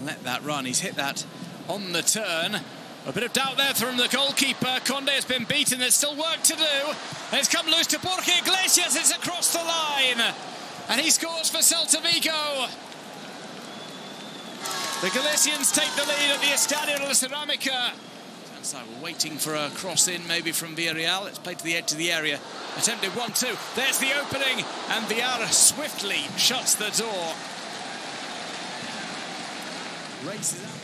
let that run. He's hit that on the turn. A bit of doubt there from the goalkeeper. Conde has been beaten. There's still work to do. It's come loose to Borja Iglesias. It's across the line. And he scores for Celta Vigo. The Galicians take the lead at the Estadio de la Ceramica. We're waiting for a cross in, maybe from Villarreal. It's played to the edge of the area. Attempted 1-2. There's the opening. And Villar swiftly shuts the door. Races out.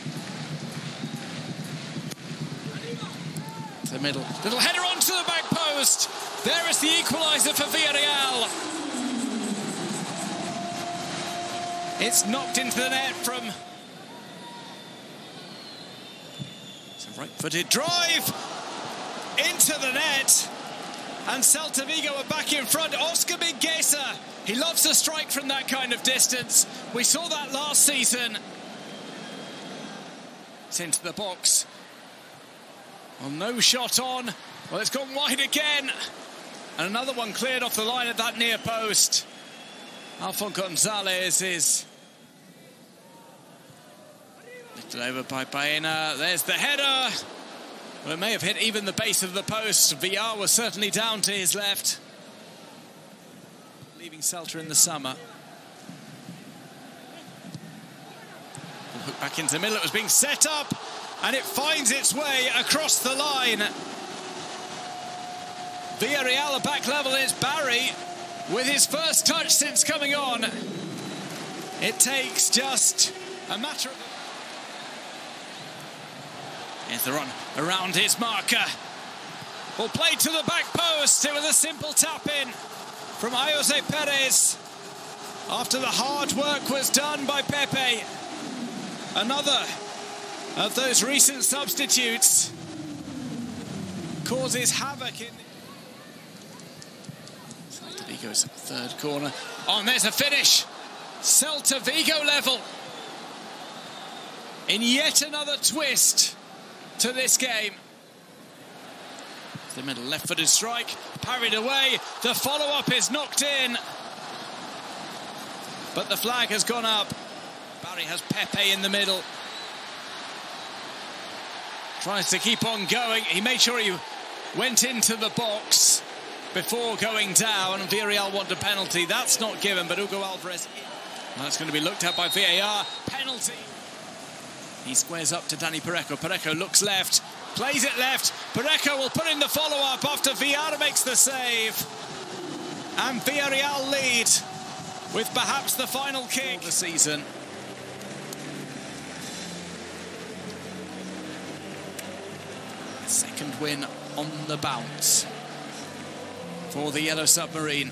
To the middle. Little header onto the back post. There is the equaliser for Villarreal. It's knocked into the net from... It's a right-footed drive into the net. And Celta Vigo are back in front. Oscar Mingueza. He loves to strike from that kind of distance. We saw that last season. It's into the box. Well, no shot on. Well, it's gone wide again. And another one cleared off the line at that near post. Alfon Gonzalez is lifted over by Baena. There's the header. Well, it may have hit even the base of the post. Villar was certainly down to his left. Leaving Celta in the summer. Hook back into the middle. It was being set up. And it finds its way across the line. Villarreal are back level. It's Barry with his first touch since coming on. It takes just a matter of... Here's the run around his marker. Well, played to the back post. It was a simple tap-in from Jose Perez. After the hard work was done by Pepe. Another of those recent substitutes causes havoc in... Celta Vigo's third corner. Oh, and there's a finish. Celta Vigo level. In yet another twist to this game. The middle left-footed strike, parried away. The follow-up is knocked in. But the flag has gone up. Barry has Pepe in the middle. Tries to keep on going. He made sure he went into the box before going down. And Villarreal want a penalty. That's not given, but Hugo Alvarez... That's going to be looked at by VAR. Penalty. He squares up to Dani Parejo. Parejo looks left, plays it left. Parejo will put in the follow-up after Villar makes the save. And Villarreal lead with perhaps the final kick of the season. Second win on the bounce for the Yellow Submarine.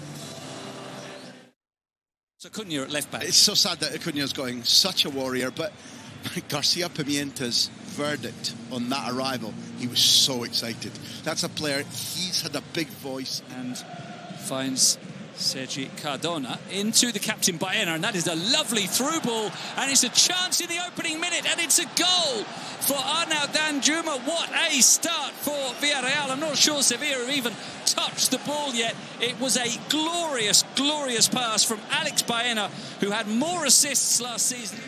So Acuna at left back. It's so sad that Acuna's going, such a warrior, but Garcia Pimienta's verdict on that arrival, he was so excited. That's a player, he's had a big voice. And finds Sergi Cardona into the captain Baena, and that is a lovely through ball, and it's a chance in the opening minute, and it's a goal for Arnau Danjuma. What a start for Villarreal. I'm not sure Sevilla have even touched the ball yet. It was a glorious, glorious pass from Alex Baena, who had more assists last season.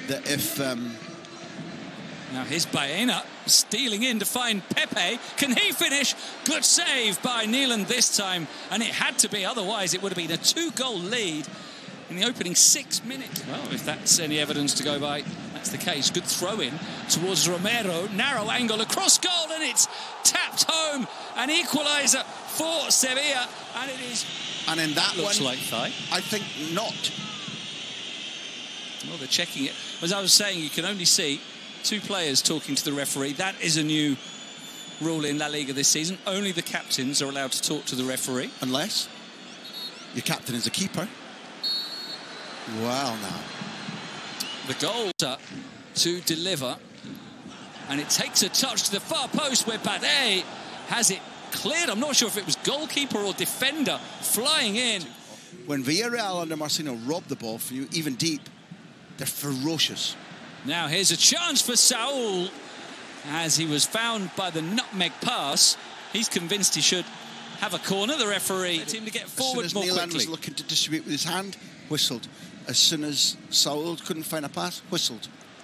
Now here's Baena stealing in to find Pepe. Can he finish? Good save by Neelan this time. And it had to be, otherwise it would have been a 2-goal lead in the opening 6 minutes. Well, if that's any evidence to go by, that's the case. Good throw-in towards Romero. Narrow angle across goal, and it's tapped home. An equaliser for Sevilla. And it is... And in that looks one, like thigh. I think not. Well, they're checking it. As I was saying, you can only see 2 players talking to the referee. That is a new rule in La Liga this season. Only the captains are allowed to talk to the referee. Unless your captain is a keeper. Wow, now. The goal to deliver. And it takes a touch to the far post where Bade has it cleared. I'm not sure if it was goalkeeper or defender flying in. When Villarreal under Marcino rob the ball for you, even deep, they're ferocious. Now here's a chance for Saul as he was found by the nutmeg pass. He's convinced he should have a corner. The referee him to get forward more quickly. As soon as Neelan was looking to distribute with his hand, whistled. As soon as Saul couldn't find a pass, whistled.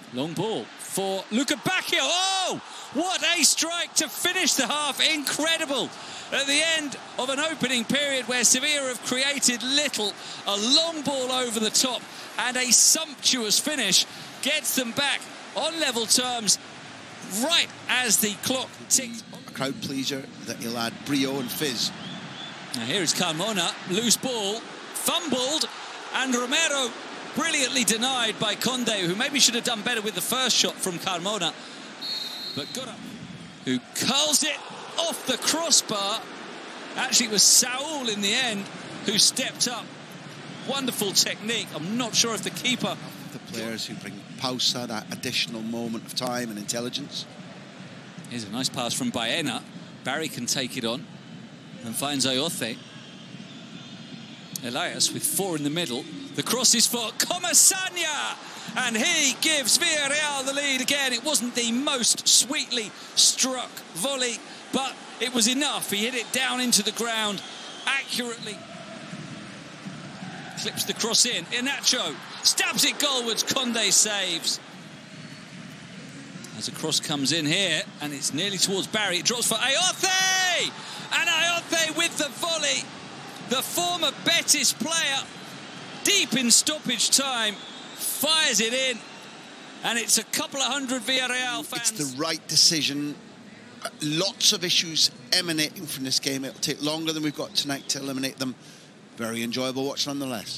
Long ball for Luca Bacchio. Oh, what a strike to finish the half. Incredible. At the end of an opening period where Sevilla have created little, a long ball over the top and a sumptuous finish gets them back on level terms right as the clock ticks. A crowd pleaser that he'll add brio and fizz. Now here is Carmona, loose ball, fumbled, and Romero brilliantly denied by Conde, who maybe should have done better with the first shot from Carmona. But Gura, who curls it off the crossbar. Actually, it was Saul in the end who stepped up. Wonderful technique. I'm not sure if the keeper... The players who bring pausa, that additional moment of time and intelligence. Here's a nice pass from Baena. Barry can take it on and finds Ayoce. Elias with 4 in the middle. The cross is for Comesaña, and he gives Villarreal the lead again. It wasn't the most sweetly struck volley, but it was enough. He hit it down into the ground accurately. Clips the cross in. Iheanacho stabs it goalwards. Conde saves. As a cross comes in here, and it's nearly towards Barry. It drops for Ayoce! And Ayoce with the volley. The former Betis player, deep in stoppage time, fires it in. And it's a couple of hundred Villarreal fans. It's the right decision. Lots of issues emanating from this game. It'll take longer than we've got tonight to eliminate them. Very enjoyable watch nonetheless.